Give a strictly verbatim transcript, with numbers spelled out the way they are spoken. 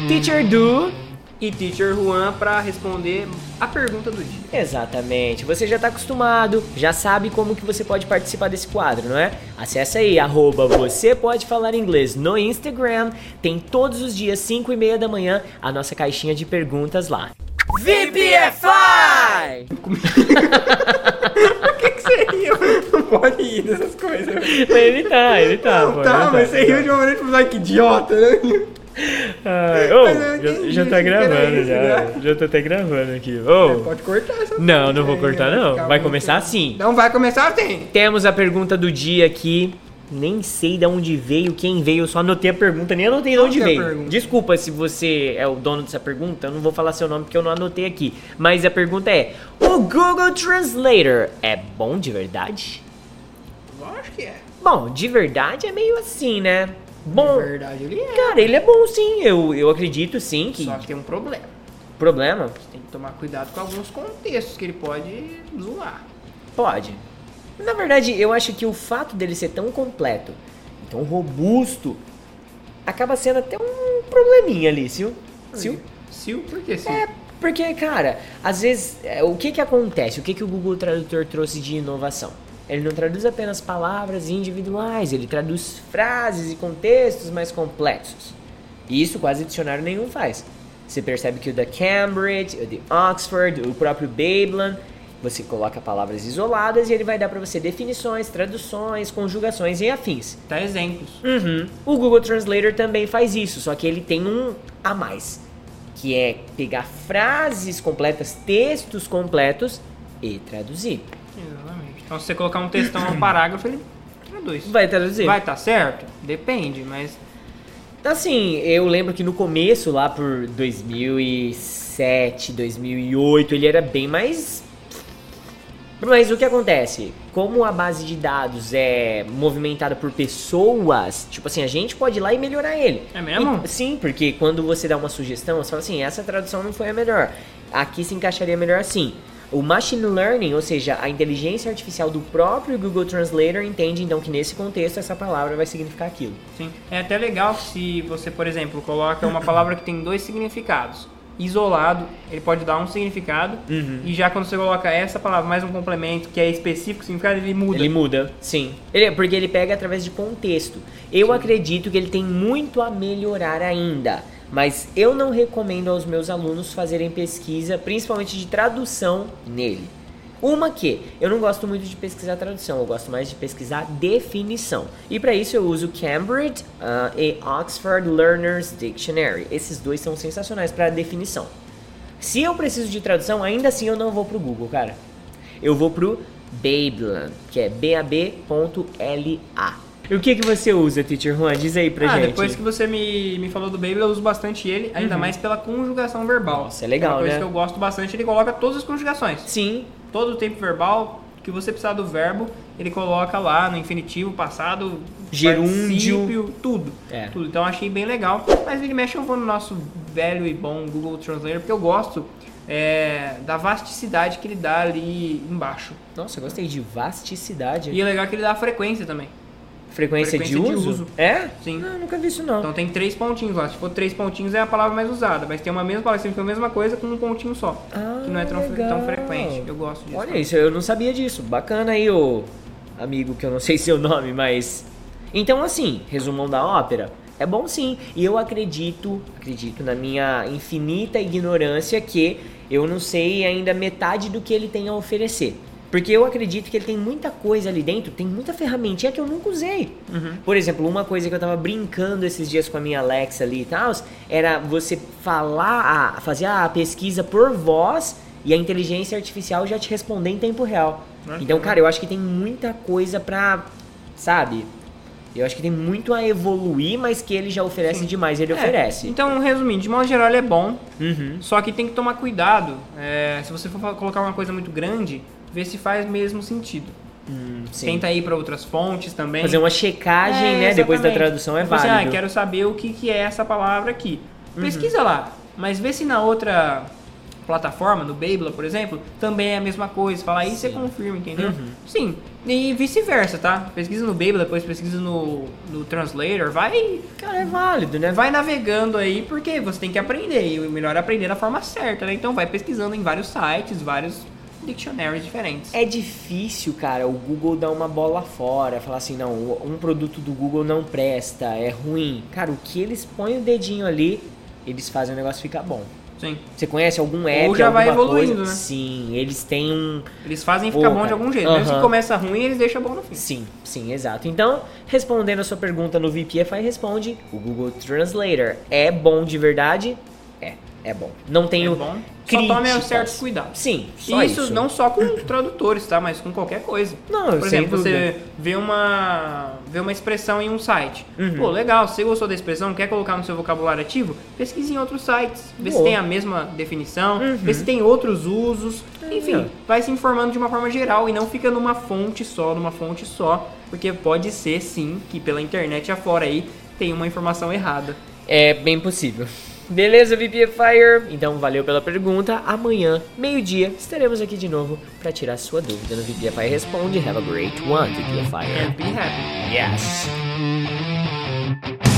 Teacher Du e Teacher Juan para responder a pergunta do dia. Exatamente. Você já está acostumado, já sabe como que você pode participar desse quadro, não é? Acesse aí, arroba Você Pode Falar Inglês no Instagram. Tem todos os dias, cinco e meia da manhã, a nossa caixinha de perguntas lá. V P F I! Por que, que você riu? Não pode rir dessas coisas. Ele tá, ele tá. Não, pô, tá, ele mas tá, você riu de uma maneira tipo, ai, que idiota, né? Ai, oh, Mas eu já, entendi, já tá achei que era gravando, isso, já. né? Já tô até gravando aqui. Oh, Pode cortar essa não, parte não vou aí, cortar não. ficar Vai muito- começar assim. Não vai começar assim. Temos a pergunta do dia aqui. Nem sei de onde veio, quem veio, eu só anotei a pergunta, nem anotei de Qual onde que é a veio. pergunta? Desculpa se você é o dono dessa pergunta, eu não vou falar seu nome porque eu não anotei aqui. Mas a pergunta é: o Google Translator é bom de verdade? Eu acho que é. Bom, de verdade é meio assim, né? Bom, Na verdade, ele é. cara, ele é bom sim, eu, eu acredito sim que... Só que tem um problema. Problema? Você tem que tomar cuidado com alguns contextos que ele pode zoar. Pode. Na verdade, eu acho que o fato dele ser tão completo, tão robusto, acaba sendo até um probleminha ali, Sil. Sil? Sil? Por que Sil? É, porque, cara, às vezes, é, o que que acontece? O que que o Google Tradutor trouxe de inovação? Ele não traduz apenas palavras individuais, ele traduz frases e contextos mais complexos. E isso quase dicionário nenhum faz. Você percebe que o da Cambridge, o de Oxford, o próprio Babylon, você coloca palavras isoladas e ele vai dar para você definições, traduções, conjugações e afins. Dá exemplos. Uhum. O Google Translator também faz isso, só que ele tem um a mais, que é pegar frases completas, textos completos e traduzir. Exatamente. Então, se você colocar um textão no parágrafo, ele traduz. Vai traduzir. Vai estar certo? Depende, mas... Assim, eu lembro que no começo, lá por dois mil e sete, dois mil e oito, ele era bem mais... Mas o que acontece? Como a base de dados é movimentada por pessoas, tipo assim, a gente pode ir lá e melhorar ele. É mesmo? E- sim, porque quando você dá uma sugestão, você fala assim, essa tradução não foi a melhor. Aqui se encaixaria melhor assim. O Machine Learning, ou seja, a inteligência artificial do próprio Google Translator entende então que nesse contexto essa palavra vai significar aquilo. Sim. É até legal que se você, por exemplo, coloca uma palavra que tem dois significados. Isolado, ele pode dar um significado. Uhum. E já quando você coloca essa palavra mais um complemento que é específico significado, ele muda. Ele muda, sim. Ele, porque ele pega através de contexto. Eu Sim. acredito que ele tem muito a melhorar ainda. Mas eu não recomendo aos meus alunos fazerem pesquisa, principalmente de tradução, nele. Uma que eu não gosto muito de pesquisar tradução, eu gosto mais de pesquisar definição. E para isso eu uso Cambridge uh, e Oxford Learner's Dictionary. Esses dois são sensacionais para definição. Se eu preciso de tradução, ainda assim eu não vou pro Google, cara. Eu vou pro Babylon, que é B A B ponto L A. E o que que você usa, Teacher Juan? Diz aí pra ah, gente. depois que você me, me falou do Baby, eu uso bastante ele, ainda Uhum. mais pela conjugação verbal. Nossa, é legal, Uma coisa né? que eu gosto bastante, ele coloca todas as conjugações. Sim. Todo o tempo verbal que você precisar do verbo, ele coloca lá no infinitivo, passado, Gerúndio. particípio, tudo. É. tudo. Então eu achei bem legal. Mas ele mexe eu vou no nosso velho e bom Google Translator, porque eu gosto é, da vasticidade que ele dá ali embaixo. Nossa, eu gostei de vasticidade. E é legal que ele dá a frequência também. Frequência, frequência de, de uso? uso. É? Sim. Não, nunca vi isso não. Então tem três pontinhos lá. Se for três pontinhos é a palavra mais usada, mas tem uma mesma palavra que significa a mesma coisa com um pontinho só. Ah, que não é tão, fre- legal. tão frequente. Eu gosto disso. Olha isso, eu não sabia disso. Bacana aí, ô amigo, que eu não sei seu nome, mas... Então, assim, resumão da ópera, é bom sim. E eu acredito, acredito na minha infinita ignorância que eu não sei ainda metade do que ele tem a oferecer. Porque eu acredito que ele tem muita coisa ali dentro, tem muita ferramentinha que eu nunca usei. Uhum. Por exemplo, uma coisa que eu tava brincando esses dias com a minha Alexa ali e tal, era você falar, a- fazer a pesquisa por voz e a inteligência artificial já te responder em tempo real. Nossa, Então, que cara, eu acho que tem muita coisa pra, sabe? Eu acho que tem muito a evoluir, mas que ele já oferece Sim. demais, ele É, oferece. Então, resumindo, de modo geral ele é bom, Uhum. só que tem que tomar cuidado. É, se você for fa- colocar uma coisa muito grande, vê se faz mesmo sentido. Hum, sim. Tenta ir para outras fontes também. Fazer uma checagem, É, né? Depois da exatamente. tradução é Tipo assim, válido. ah, quero saber o que, que é essa palavra aqui. Uhum. Pesquisa lá, mas vê se na outra plataforma, no Babel, por exemplo, também é a mesma coisa. Fala aí, você confirma, entendeu? Uhum. Sim, e vice-versa, tá? Pesquisa no Babel, depois pesquisa no, no Translator, vai... Cara, é válido, né? Vai navegando aí, porque você tem que aprender, e o melhor é aprender da forma certa, né? Então vai pesquisando em vários sites, vários dictionaries diferentes. É difícil, cara, o Google dar uma bola fora, falar assim, não, um produto do Google não presta, é ruim. Cara, o que eles põem o dedinho ali, eles fazem o negócio ficar bom. Sim. Você conhece algum app, Ou já vai alguma evoluindo, coisa? né? Sim, eles têm um... Eles fazem ficar Pô, bom de cara. algum jeito. Aham. Mesmo que começa ruim, eles deixam bom no fim. Sim, sim, exato. Então, respondendo a sua pergunta no V P F I, responde, o Google Translator é bom de verdade? É, é bom. Não tenho É bom. Só críticas. tome certos cuidados. Sim, só E isso. isso não só com tradutores, tá? Mas com qualquer coisa. Não, Por sem exemplo, dúvida. você vê uma, vê uma expressão em um site. Uhum. Pô, legal, você gostou da expressão, quer colocar no seu vocabulário ativo? Pesquise em outros sites. Vê se Boa. tem a mesma definição, Uhum. vê se tem outros usos. Enfim, É. vai se informando de uma forma geral e não fica numa fonte só, numa fonte só. Porque pode ser, sim, que pela internet afora aí tem uma informação errada. É bem possível. Beleza, V P Fire? Então valeu pela pergunta. Amanhã, meio-dia, estaremos aqui de novo para tirar sua dúvida no V P F I Responde. Have a great one, V P Fire. And be happy. Yes.